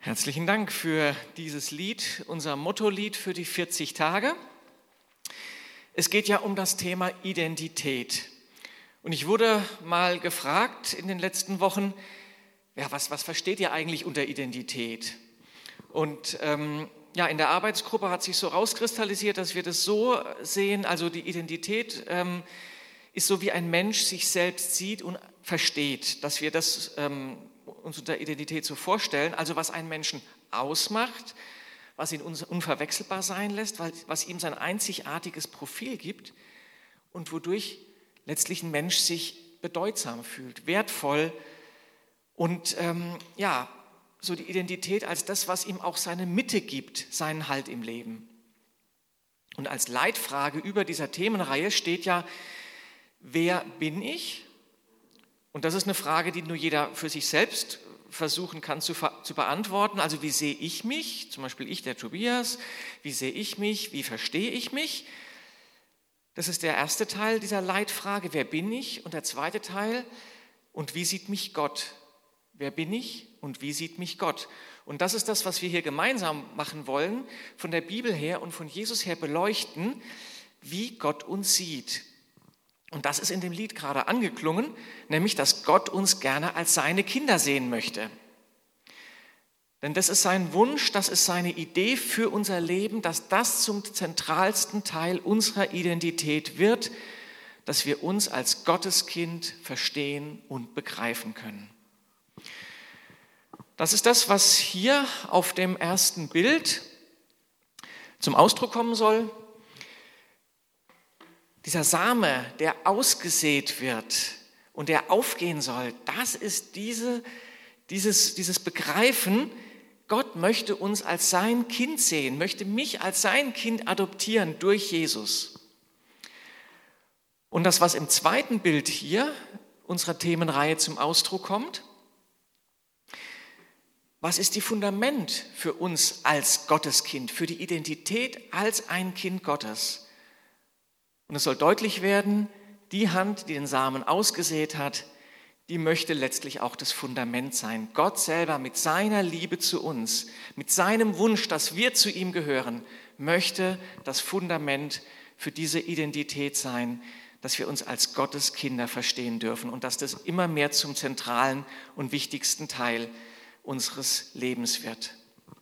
Herzlichen Dank für dieses Lied, unser Mottolied für die 40 Tage. Es geht ja um das Thema Identität. Und ich wurde mal gefragt in den letzten Wochen, ja, was versteht ihr eigentlich unter Identität? Und in der Arbeitsgruppe hat sich so rauskristallisiert, dass wir das so sehen, also die Identität ist so, wie ein Mensch sich selbst sieht und versteht, dass wir das uns unter Identität so vorstellen, also was einen Menschen ausmacht, was ihn unverwechselbar sein lässt, was ihm sein einzigartiges Profil gibt und wodurch letztlich ein Mensch sich bedeutsam fühlt, wertvoll und so die Identität als das, was ihm auch seine Mitte gibt, seinen Halt im Leben. Und als Leitfrage über dieser Themenreihe steht ja, wer bin ich? Und das ist eine Frage, die nur jeder für sich selbst versuchen kann zu beantworten. Also wie sehe ich mich? Zum Beispiel ich, der Tobias. Wie sehe ich mich? Wie verstehe ich mich? Das ist der erste Teil dieser Leitfrage. Wer bin ich? Und der zweite Teil. Und wie sieht mich Gott? Wer bin ich? Und wie sieht mich Gott? Und das ist das, was wir hier gemeinsam machen wollen, von der Bibel her und von Jesus her beleuchten, wie Gott uns sieht. Und das ist in dem Lied gerade angeklungen, nämlich, dass Gott uns gerne als seine Kinder sehen möchte. Denn das ist sein Wunsch, das ist seine Idee für unser Leben, dass das zum zentralsten Teil unserer Identität wird, dass wir uns als Gotteskind verstehen und begreifen können. Das ist das, was hier auf dem ersten Bild zum Ausdruck kommen soll. Dieser Same, der ausgesät wird und der aufgehen soll, das ist dieses Begreifen, Gott möchte uns als sein Kind sehen, möchte mich als sein Kind adoptieren durch Jesus. Und das, was im zweiten Bild hier unserer Themenreihe zum Ausdruck kommt, was ist die Fundament für uns als Gotteskind, für die Identität als ein Kind Gottes? Und es soll deutlich werden, die Hand, die den Samen ausgesät hat, die möchte letztlich auch das Fundament sein. Gott selber mit seiner Liebe zu uns, mit seinem Wunsch, dass wir zu ihm gehören, möchte das Fundament für diese Identität sein, dass wir uns als Gottes Kinder verstehen dürfen und dass das immer mehr zum zentralen und wichtigsten Teil unseres Lebens wird.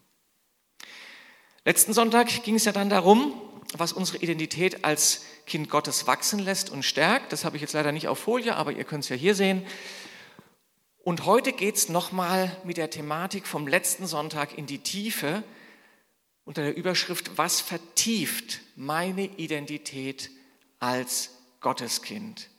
Letzten Sonntag ging es ja dann darum, was unsere Identität als Kind Gottes wachsen lässt und stärkt. Das habe ich jetzt leider nicht auf Folie, aber ihr könnt es ja hier sehen. Und heute geht es nochmal mit der Thematik vom letzten Sonntag in die Tiefe unter der Überschrift, was vertieft meine Identität als Gotteskind?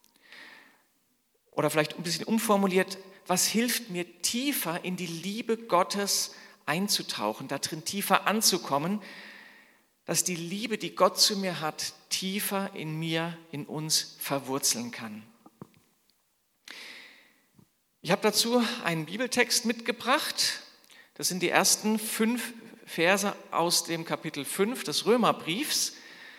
Oder vielleicht ein bisschen umformuliert, was hilft mir tiefer in die Liebe Gottes einzutauchen, darin tiefer anzukommen, dass die Liebe, die Gott zu mir hat, tiefer in mir, in uns verwurzeln kann. Ich habe dazu einen Bibeltext mitgebracht. Das sind die ersten 5 Verse aus dem Kapitel 5 des Römerbriefs.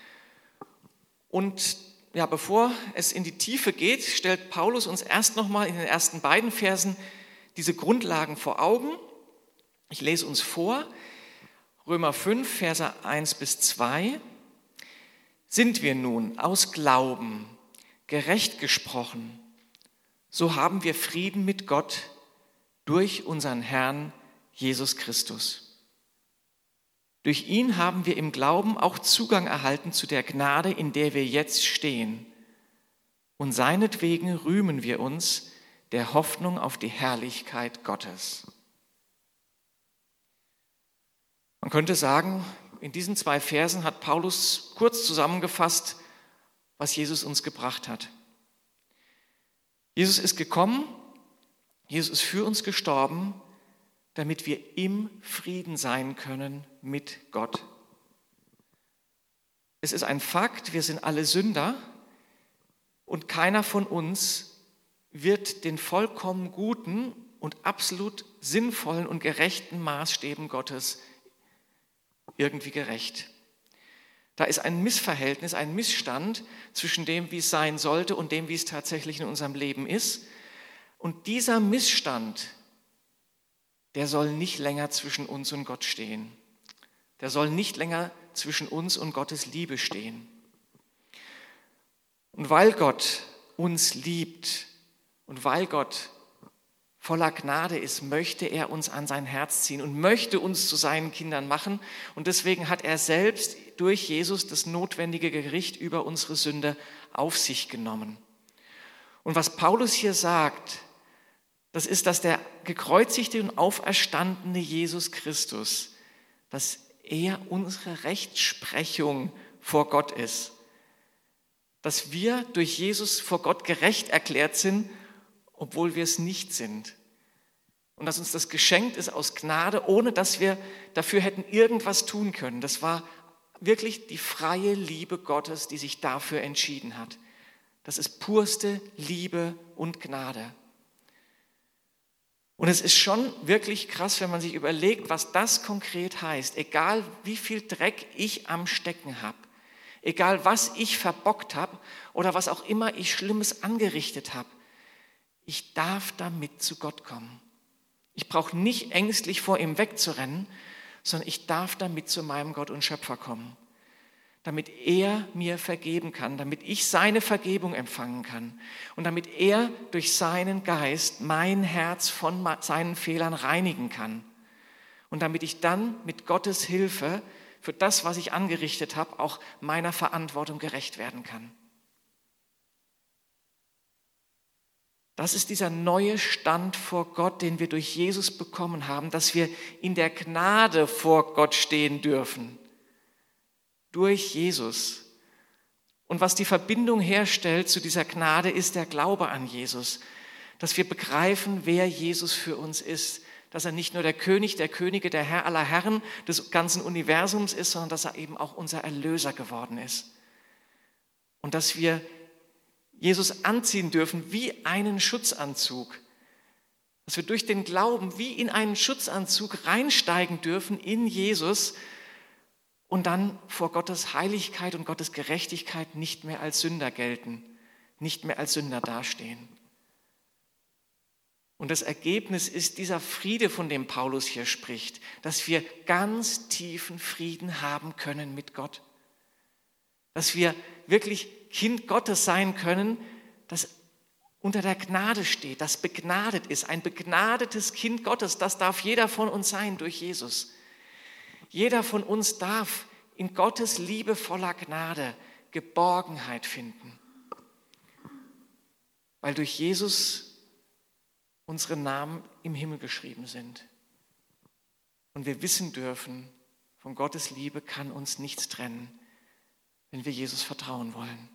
Und ja, bevor es in die Tiefe geht, stellt Paulus uns erst nochmal in den ersten beiden Versen diese Grundlagen vor Augen. Ich lese uns vor. Römer 5, Verse 1 bis 2. Sind wir nun aus Glauben gerecht gesprochen, so haben wir Frieden mit Gott durch unseren Herrn Jesus Christus. Durch ihn haben wir im Glauben auch Zugang erhalten zu der Gnade, in der wir jetzt stehen. Und seinetwegen rühmen wir uns der Hoffnung auf die Herrlichkeit Gottes. Man könnte sagen, in diesen 2 Versen hat Paulus kurz zusammengefasst, was Jesus uns gebracht hat. Jesus ist gekommen, Jesus ist für uns gestorben, damit wir im Frieden sein können mit Gott. Es ist ein Fakt, wir sind alle Sünder und keiner von uns wird den vollkommen guten und absolut sinnvollen und gerechten Maßstäben Gottes irgendwie gerecht. Da ist ein Missverhältnis, ein Missstand zwischen dem, wie es sein sollte und dem, wie es tatsächlich in unserem Leben ist. Und dieser Missstand, der soll nicht länger zwischen uns und Gott stehen. Der soll nicht länger zwischen uns und Gottes Liebe stehen. Und weil Gott uns liebt und weil Gott voller Gnade ist, möchte er uns an sein Herz ziehen und möchte uns zu seinen Kindern machen. Und deswegen hat er selbst durch Jesus das notwendige Gericht über unsere Sünde auf sich genommen. Und was Paulus hier sagt, das ist, dass der gekreuzigte und auferstandene Jesus Christus, dass er unsere Rechtsprechung vor Gott ist. Dass wir durch Jesus vor Gott gerecht erklärt sind, obwohl wir es nicht sind. Und dass uns das geschenkt ist aus Gnade, ohne dass wir dafür hätten irgendwas tun können. Das war wirklich die freie Liebe Gottes, die sich dafür entschieden hat. Das ist purste Liebe und Gnade. Und es ist schon wirklich krass, wenn man sich überlegt, was das konkret heißt. Egal wie viel Dreck ich am Stecken habe, egal was ich verbockt habe oder was auch immer ich Schlimmes angerichtet habe, ich darf damit zu Gott kommen. Ich brauche nicht ängstlich vor ihm wegzurennen, sondern ich darf damit zu meinem Gott und Schöpfer kommen, damit er mir vergeben kann, damit ich seine Vergebung empfangen kann und damit er durch seinen Geist mein Herz von seinen Fehlern reinigen kann und damit ich dann mit Gottes Hilfe für das, was ich angerichtet habe, auch meiner Verantwortung gerecht werden kann. Das ist dieser neue Stand vor Gott, den wir durch Jesus bekommen haben, dass wir in der Gnade vor Gott stehen dürfen. Durch Jesus. Und was die Verbindung herstellt zu dieser Gnade, ist der Glaube an Jesus. Dass wir begreifen, wer Jesus für uns ist. Dass er nicht nur der König der Könige, der Herr aller Herren des ganzen Universums ist, sondern dass er eben auch unser Erlöser geworden ist. Und dass wir Jesus anziehen dürfen wie einen Schutzanzug. Dass wir durch den Glauben wie in einen Schutzanzug reinsteigen dürfen in Jesus und dann vor Gottes Heiligkeit und Gottes Gerechtigkeit nicht mehr als Sünder gelten, nicht mehr als Sünder dastehen. Und das Ergebnis ist dieser Friede, von dem Paulus hier spricht, dass wir ganz tiefen Frieden haben können mit Gott. Dass wir wirklich Kind Gottes sein können, das unter der Gnade steht, das begnadet ist, ein begnadetes Kind Gottes, das darf jeder von uns sein durch Jesus. Jeder von uns darf in Gottes liebevoller Gnade Geborgenheit finden, weil durch Jesus unsere Namen im Himmel geschrieben sind. Und wir wissen dürfen, von Gottes Liebe kann uns nichts trennen, wenn wir Jesus vertrauen wollen.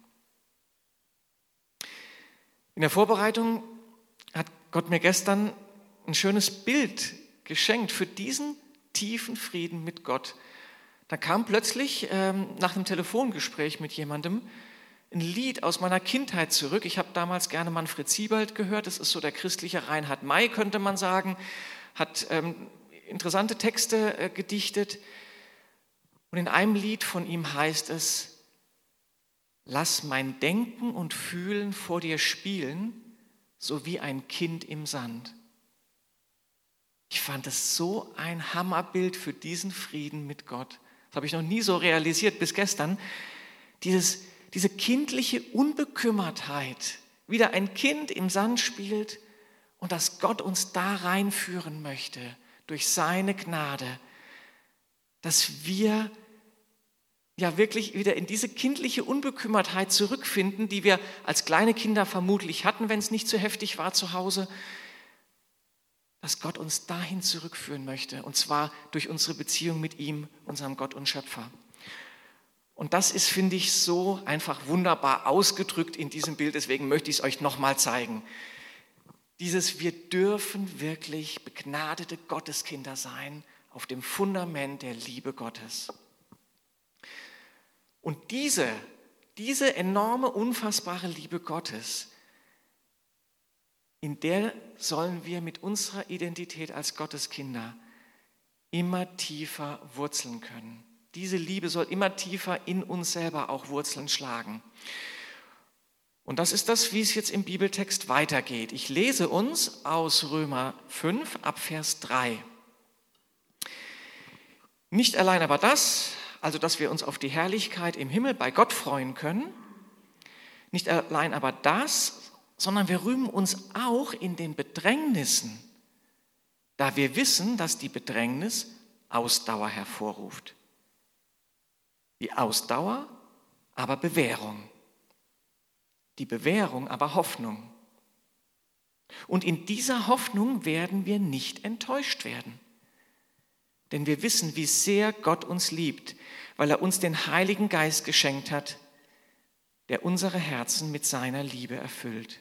In der Vorbereitung hat Gott mir gestern ein schönes Bild geschenkt für diesen tiefen Frieden mit Gott. Da kam plötzlich nach einem Telefongespräch mit jemandem ein Lied aus meiner Kindheit zurück. Ich habe damals gerne Manfred Siebald gehört. Das ist so der christliche Reinhard May, könnte man sagen. Hat interessante Texte gedichtet. Und in einem Lied von ihm heißt es: Lass mein Denken und Fühlen vor dir spielen, so wie ein Kind im Sand. Ich fand es so ein Hammerbild für diesen Frieden mit Gott. Das habe ich noch nie so realisiert bis gestern. Diese kindliche Unbekümmertheit, wie da ein Kind im Sand spielt und dass Gott uns da reinführen möchte durch seine Gnade, dass wir ja wirklich wieder in diese kindliche Unbekümmertheit zurückfinden, die wir als kleine Kinder vermutlich hatten, wenn es nicht zu heftig war zu Hause, dass Gott uns dahin zurückführen möchte, und zwar durch unsere Beziehung mit ihm, unserem Gott und Schöpfer. Und das ist, finde ich, so einfach wunderbar ausgedrückt in diesem Bild, deswegen möchte ich es euch nochmal zeigen. Wir dürfen wirklich begnadete Gotteskinder sein auf dem Fundament der Liebe Gottes. Und diese enorme, unfassbare Liebe Gottes, in der sollen wir mit unserer Identität als Gotteskinder immer tiefer wurzeln können. Diese Liebe soll immer tiefer in uns selber auch Wurzeln schlagen. Und das ist das, wie es jetzt im Bibeltext weitergeht. Ich lese uns aus Römer 5 ab Vers 3. Nicht allein aber das, also dass wir uns auf die Herrlichkeit im Himmel bei Gott freuen können, nicht allein aber das, sondern wir rühmen uns auch in den Bedrängnissen, da wir wissen, dass die Bedrängnis Ausdauer hervorruft. Die Ausdauer aber Bewährung, die Bewährung aber Hoffnung. Und in dieser Hoffnung werden wir nicht enttäuscht werden. Denn wir wissen, wie sehr Gott uns liebt, weil er uns den Heiligen Geist geschenkt hat, der unsere Herzen mit seiner Liebe erfüllt.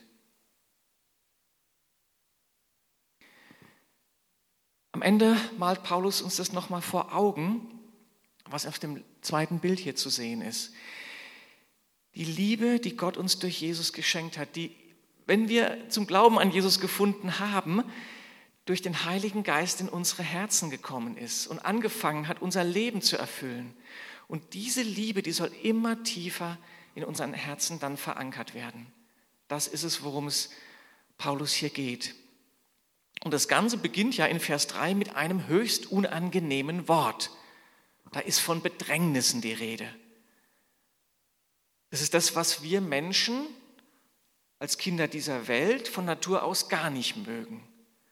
Am Ende malt Paulus uns das nochmal vor Augen, was auf dem zweiten Bild hier zu sehen ist. Die Liebe, die Gott uns durch Jesus geschenkt hat, die, wenn wir zum Glauben an Jesus gefunden haben, durch den Heiligen Geist in unsere Herzen gekommen ist und angefangen hat, unser Leben zu erfüllen. Und diese Liebe, die soll immer tiefer in unseren Herzen dann verankert werden. Das ist es, worum es Paulus hier geht. Und das Ganze beginnt ja in Vers 3 mit einem höchst unangenehmen Wort. Da ist von Bedrängnissen die Rede. Das ist das, was wir Menschen als Kinder dieser Welt von Natur aus gar nicht mögen.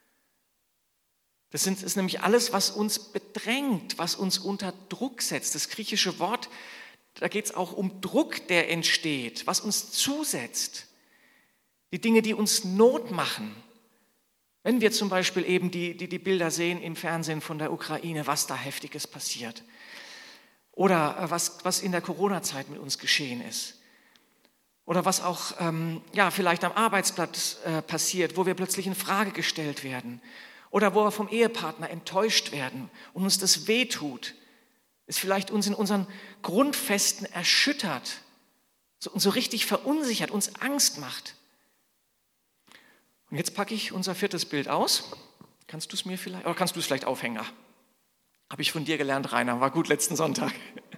Das ist nämlich alles, was uns bedrängt, was uns unter Druck setzt. Das griechische Wort, da geht es auch um Druck, der entsteht, was uns zusetzt. Die Dinge, die uns Not machen. Wenn wir zum Beispiel eben die Bilder sehen im Fernsehen von der Ukraine, was da Heftiges passiert. Oder was in der Corona-Zeit mit uns geschehen ist. Oder was auch vielleicht am Arbeitsplatz passiert, wo wir plötzlich in Frage gestellt werden. Oder wo wir vom Ehepartner enttäuscht werden und uns das wehtut. Es vielleicht uns in unseren Grundfesten erschüttert und so richtig verunsichert, uns Angst macht. Und jetzt packe ich unser viertes Bild aus. Kannst du es vielleicht aufhängen? Habe ich von dir gelernt, Rainer. War gut letzten Sonntag.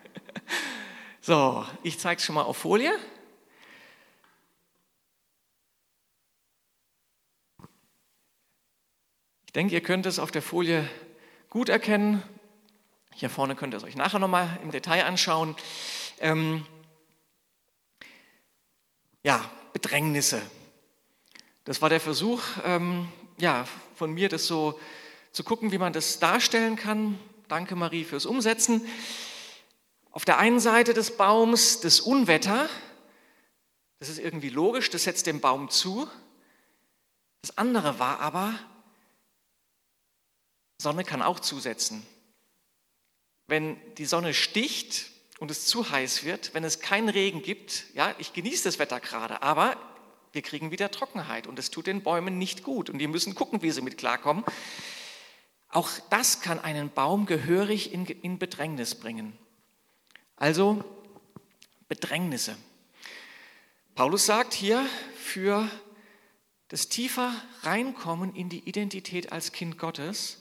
So, ich zeige es schon mal auf Folie. Ich denke, ihr könnt es auf der Folie gut erkennen. Hier vorne könnt ihr es euch nachher nochmal im Detail anschauen. Bedrängnisse. Das war der Versuch, von mir, das so zu gucken, wie man das darstellen kann. Danke, Marie, fürs Umsetzen. Auf der einen Seite des Baums das Unwetter. Das ist irgendwie logisch, das setzt dem Baum zu. Das andere war aber, Sonne kann auch zusetzen. Wenn die Sonne sticht und es zu heiß wird, wenn es keinen Regen gibt, ja, ich genieße das Wetter gerade, aber wir kriegen wieder Trockenheit und es tut den Bäumen nicht gut und die müssen gucken, wie sie mit klarkommen. Auch das kann einen Baum gehörig in Bedrängnis bringen. Also Bedrängnisse. Paulus sagt hier, für das tiefer Reinkommen in die Identität als Kind Gottes,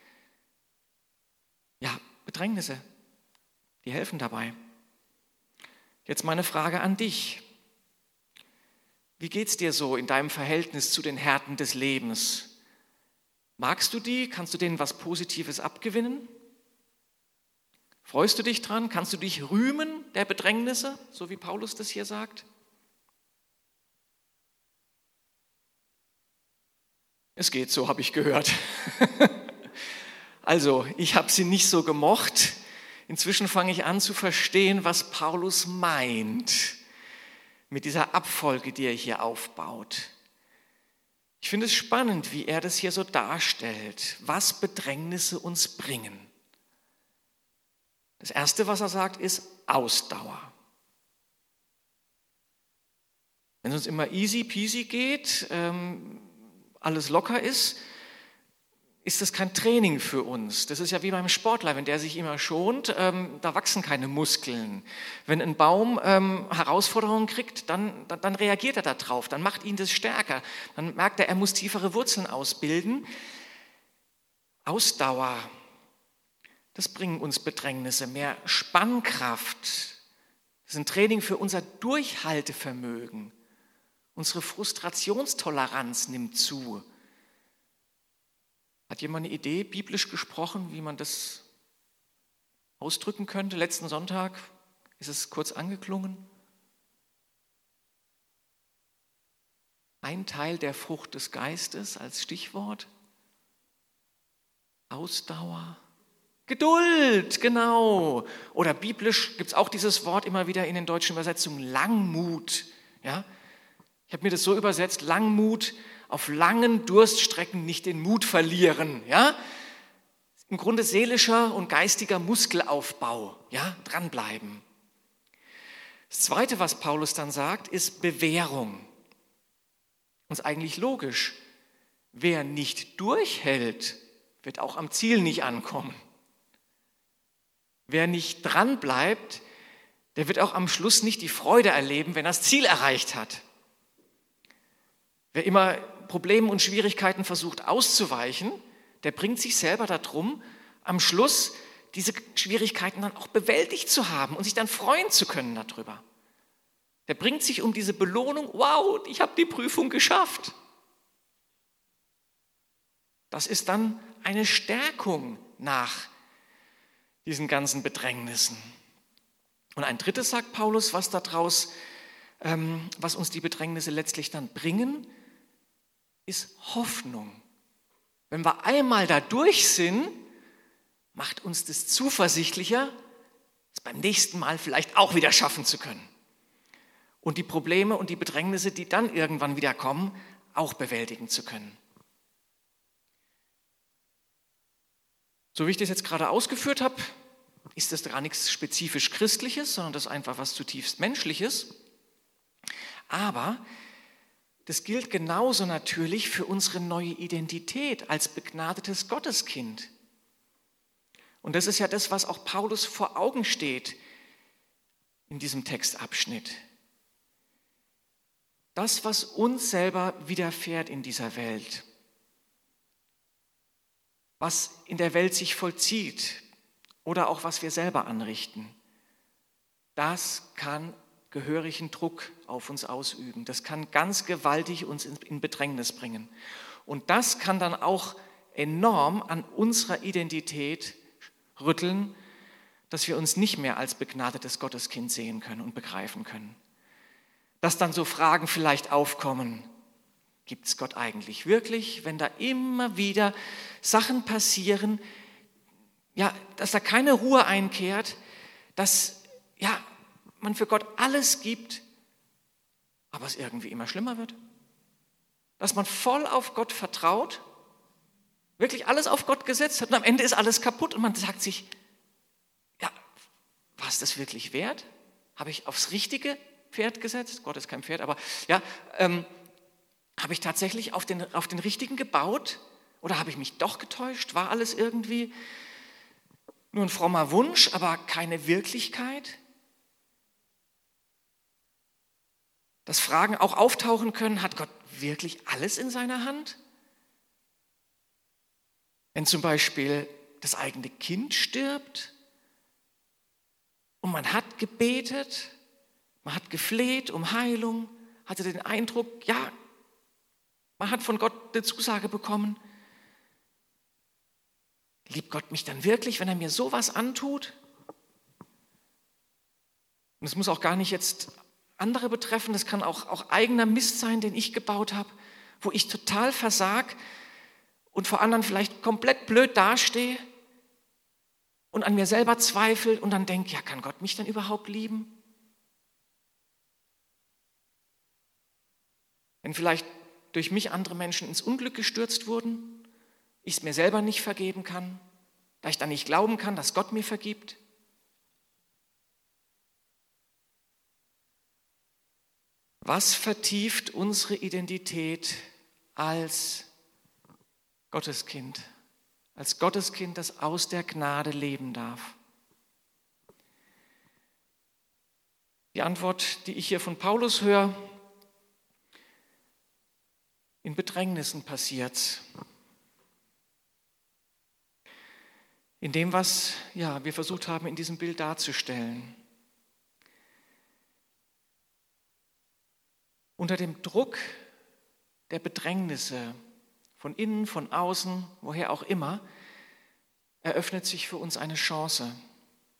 Bedrängnisse, die helfen dabei. Jetzt meine Frage an dich. Wie geht es dir so in deinem Verhältnis zu den Härten des Lebens? Magst du die? Kannst du denen was Positives abgewinnen? Freust du dich dran? Kannst du dich rühmen der Bedrängnisse, so wie Paulus das hier sagt? Es geht so, habe ich gehört. Also, ich habe sie nicht so gemocht. Inzwischen fange ich an zu verstehen, was Paulus meint mit dieser Abfolge, die er hier aufbaut. Ich finde es spannend, wie er das hier so darstellt, was Bedrängnisse uns bringen. Das Erste, was er sagt, ist Ausdauer. Wenn es uns immer easy peasy geht, alles locker ist das kein Training für uns. Das ist ja wie beim Sportler, wenn der sich immer schont, da wachsen keine Muskeln. Wenn ein Baum Herausforderungen kriegt, dann reagiert er darauf, dann macht ihn das stärker. Dann merkt er muss tiefere Wurzeln ausbilden. Ausdauer, das bringen uns Bedrängnisse, mehr Spannkraft. Das ist ein Training für unser Durchhaltevermögen. Unsere Frustrationstoleranz nimmt zu. Hat jemand eine Idee, biblisch gesprochen, wie man das ausdrücken könnte. Letzten Sonntag ist es kurz angeklungen. Ein Teil der Frucht des Geistes als Stichwort. Ausdauer. Geduld, genau. Oder biblisch gibt es auch dieses Wort immer wieder in den deutschen Übersetzungen, Langmut. Ja? Ich habe mir das so übersetzt, Langmut, auf langen Durststrecken nicht den Mut verlieren. Ja? Im Grunde seelischer und geistiger Muskelaufbau, ja? Dranbleiben. Das Zweite, was Paulus dann sagt, ist Bewährung. Und ist eigentlich logisch. Wer nicht durchhält, wird auch am Ziel nicht ankommen. Wer nicht dran bleibt, der wird auch am Schluss nicht die Freude erleben, wenn er das Ziel erreicht hat. Wer immer Problemen und Schwierigkeiten versucht auszuweichen, der bringt sich selber darum, am Schluss diese Schwierigkeiten dann auch bewältigt zu haben und sich dann freuen zu können darüber. Der bringt sich um diese Belohnung, wow, ich habe die Prüfung geschafft. Das ist dann eine Stärkung nach diesen ganzen Bedrängnissen. Und ein drittes sagt Paulus, was uns die Bedrängnisse letztlich dann bringen, ist Hoffnung. Wenn wir einmal da durch sind, macht uns das zuversichtlicher, es beim nächsten Mal vielleicht auch wieder schaffen zu können. Und die Probleme und die Bedrängnisse, die dann irgendwann wieder kommen, auch bewältigen zu können. So wie ich das jetzt gerade ausgeführt habe, ist das gar nichts spezifisch Christliches, sondern das ist einfach was zutiefst Menschliches. Aber das gilt genauso natürlich für unsere neue Identität als begnadetes Gotteskind. Und das ist ja das, was auch Paulus vor Augen steht in diesem Textabschnitt. Das, was uns selber widerfährt in dieser Welt, was in der Welt sich vollzieht oder auch was wir selber anrichten, das kann gehörigen Druck auf uns ausüben. Das kann ganz gewaltig uns in Bedrängnis bringen. Und das kann dann auch enorm an unserer Identität rütteln, dass wir uns nicht mehr als begnadetes Gotteskind sehen können und begreifen können. Dass dann so Fragen vielleicht aufkommen, gibt es Gott eigentlich wirklich, wenn da immer wieder Sachen passieren, ja, dass da keine Ruhe einkehrt, dass ja, man für Gott alles gibt, aber es irgendwie immer schlimmer wird. Dass man voll auf Gott vertraut, wirklich alles auf Gott gesetzt hat und am Ende ist alles kaputt und man sagt sich, ja, war es das wirklich wert? Habe ich aufs richtige Pferd gesetzt? Gott ist kein Pferd, aber ja, habe ich tatsächlich auf den richtigen gebaut oder habe ich mich doch getäuscht? War alles irgendwie nur ein frommer Wunsch, aber keine Wirklichkeit? Dass Fragen auch auftauchen können, hat Gott wirklich alles in seiner Hand? Wenn zum Beispiel das eigene Kind stirbt und man hat gebetet, man hat gefleht um Heilung, hatte den Eindruck, ja, man hat von Gott eine Zusage bekommen. Liebt Gott mich dann wirklich, wenn er mir sowas antut? Und es muss auch gar nicht jetzt andere betreffen, das kann auch eigener Mist sein, den ich gebaut habe, wo ich total versag und vor anderen vielleicht komplett blöd dastehe und an mir selber zweifle und dann denke, ja, kann Gott mich denn überhaupt lieben? Wenn vielleicht durch mich andere Menschen ins Unglück gestürzt wurden, ich es mir selber nicht vergeben kann, da ich dann nicht glauben kann, dass Gott mir vergibt. Was vertieft unsere Identität als Gotteskind, das aus der Gnade leben darf? Die Antwort, die ich hier von Paulus höre: In Bedrängnissen passiert's. In dem, was wir versucht haben, in diesem Bild darzustellen. Unter dem Druck der Bedrängnisse, von innen, von außen, woher auch immer, eröffnet sich für uns eine Chance.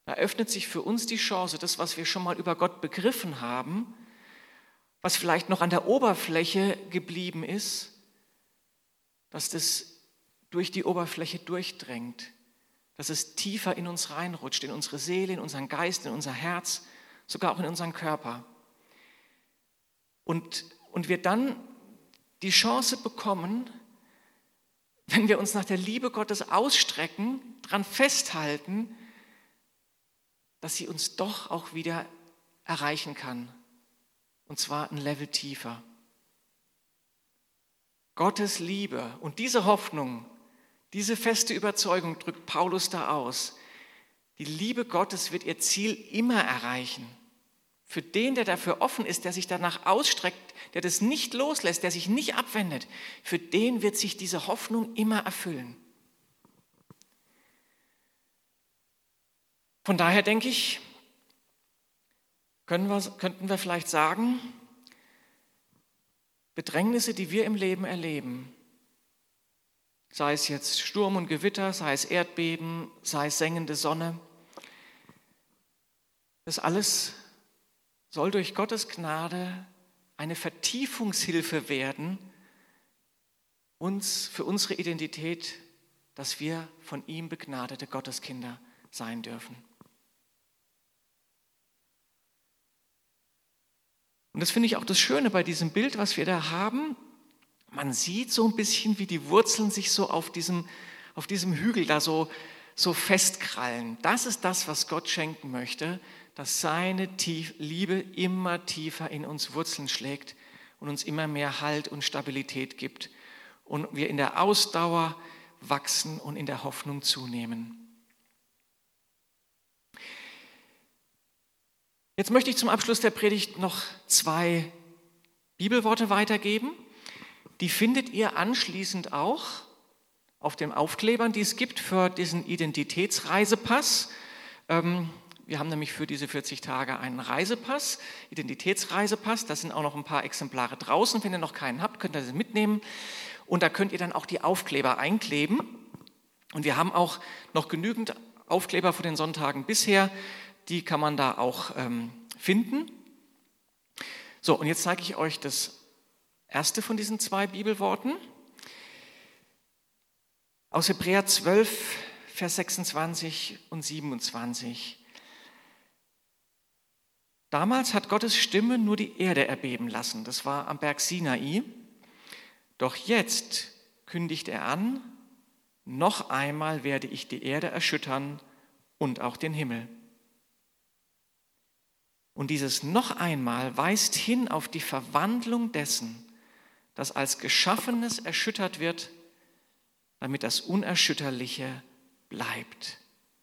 Da öffnet sich für uns die Chance, das, was wir schon mal über Gott begriffen haben, was vielleicht noch an der Oberfläche geblieben ist, dass das durch die Oberfläche durchdrängt, dass es tiefer in uns reinrutscht, in unsere Seele, in unseren Geist, in unser Herz, sogar auch in unseren Körper. Und wir dann die Chance bekommen, wenn wir uns nach der Liebe Gottes ausstrecken, daran festhalten, dass sie uns doch auch wieder erreichen kann. Und zwar ein Level tiefer. Gottes Liebe und diese Hoffnung, diese feste Überzeugung drückt Paulus da aus. Die Liebe Gottes wird ihr Ziel immer erreichen. Für den, der dafür offen ist, der sich danach ausstreckt, der das nicht loslässt, der sich nicht abwendet, für den wird sich diese Hoffnung immer erfüllen. Von daher denke ich, könnten wir vielleicht sagen, Bedrängnisse, die wir im Leben erleben, sei es jetzt Sturm und Gewitter, sei es Erdbeben, sei es sengende Sonne, das alles soll durch Gottes Gnade eine Vertiefungshilfe werden, für unsere Identität, dass wir von ihm begnadete Gotteskinder sein dürfen. Und das finde ich auch das Schöne bei diesem Bild, was wir da haben. Man sieht so ein bisschen, wie die Wurzeln sich so auf diesem Hügel da so festkrallen. Das ist das, was Gott schenken möchte, dass seine Liebe immer tiefer in uns Wurzeln schlägt und uns immer mehr Halt und Stabilität gibt und wir in der Ausdauer wachsen und in der Hoffnung zunehmen. Jetzt möchte ich zum Abschluss der Predigt noch 2 Bibelworte weitergeben. Die findet ihr anschließend auch auf den Aufklebern, die es gibt für diesen Identitätsreisepass. Wir haben nämlich für diese 40 Tage einen Reisepass, Identitätsreisepass. Da sind auch noch ein paar Exemplare draußen. Wenn ihr noch keinen habt, könnt ihr sie mitnehmen. Und da könnt ihr dann auch die Aufkleber einkleben. Und wir haben auch noch genügend Aufkleber von den Sonntagen bisher. Die kann man da auch finden. So, und jetzt zeige ich euch das erste von diesen 2 Bibelworten. Aus Hebräer 12, Vers 26 und 27. Damals hat Gottes Stimme nur die Erde erbeben lassen. Das war am Berg Sinai. Doch jetzt kündigt er an, noch einmal werde ich die Erde erschüttern und auch den Himmel. Und dieses noch einmal weist hin auf die Verwandlung dessen, das als Geschaffenes erschüttert wird, damit das Unerschütterliche bleibt.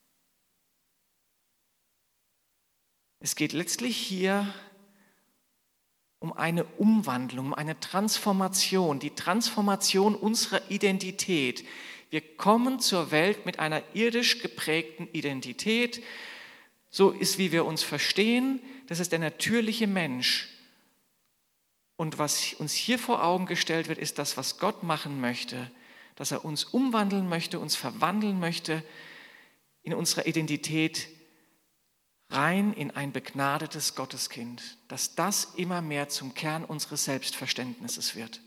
Es geht letztlich hier um eine Umwandlung, um eine Transformation, die Transformation unserer Identität. Wir kommen zur Welt mit einer irdisch geprägten Identität. So ist, wie wir uns verstehen, das ist der natürliche Mensch. Und was uns hier vor Augen gestellt wird, ist das, was Gott machen möchte, dass er uns umwandeln möchte, uns verwandeln möchte in unserer Identität rein in ein begnadetes Gotteskind, dass das immer mehr zum Kern unseres Selbstverständnisses wird.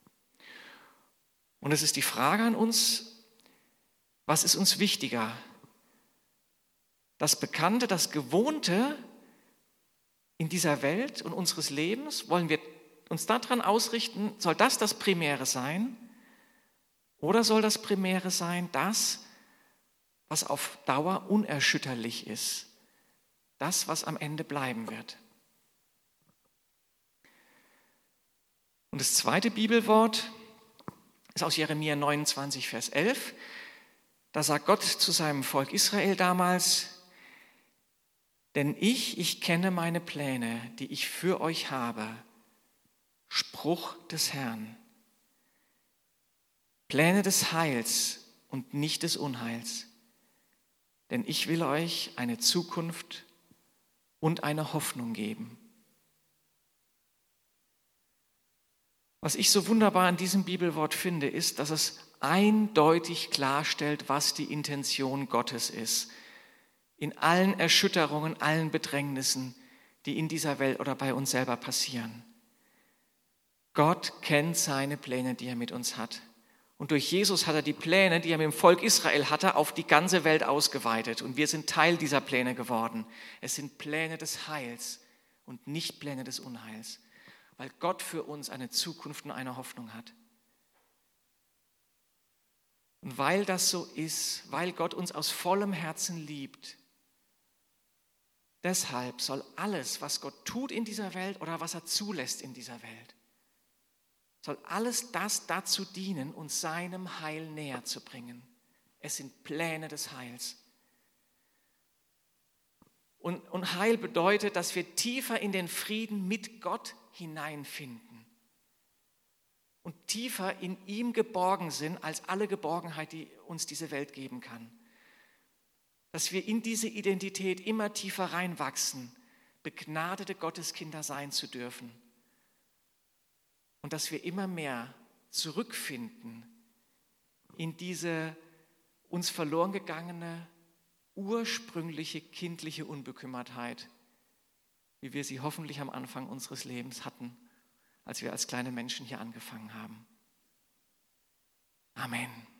Und es ist die Frage an uns, was ist uns wichtiger? Das Bekannte, das Gewohnte in dieser Welt und unseres Lebens, wollen wir uns daran ausrichten, soll das Primäre sein? Oder soll das Primäre sein, das, was auf Dauer unerschütterlich ist? Das, was am Ende bleiben wird. Und das zweite Bibelwort ist aus Jeremia 29, Vers 11. Da sagt Gott zu seinem Volk Israel damals: Denn ich kenne meine Pläne, die ich für euch habe. Spruch des Herrn. Pläne des Heils und nicht des Unheils. Denn ich will euch eine Zukunft und eine Hoffnung geben. Was ich so wunderbar an diesem Bibelwort finde, ist, dass es eindeutig klarstellt, was die Intention Gottes ist in allen Erschütterungen, allen Bedrängnissen, die in dieser Welt oder bei uns selber passieren. Gott kennt seine Pläne, die er mit uns hat. Und durch Jesus hat er die Pläne, die er mit dem Volk Israel hatte, auf die ganze Welt ausgeweitet. Und wir sind Teil dieser Pläne geworden. Es sind Pläne des Heils und nicht Pläne des Unheils, weil Gott für uns eine Zukunft und eine Hoffnung hat. Und weil das so ist, weil Gott uns aus vollem Herzen liebt, deshalb soll alles, was Gott tut in dieser Welt oder was er zulässt in dieser Welt, soll alles das dazu dienen, uns seinem Heil näher zu bringen. Es sind Pläne des Heils. Und Heil bedeutet, dass wir tiefer in den Frieden mit Gott hineinfinden und tiefer in ihm geborgen sind, als alle Geborgenheit, die uns diese Welt geben kann. Dass wir in diese Identität immer tiefer reinwachsen, begnadete Gotteskinder sein zu dürfen. Und dass wir immer mehr zurückfinden in diese uns verloren gegangene, ursprüngliche kindliche Unbekümmertheit, wie wir sie hoffentlich am Anfang unseres Lebens hatten, als wir als kleine Menschen hier angefangen haben. Amen.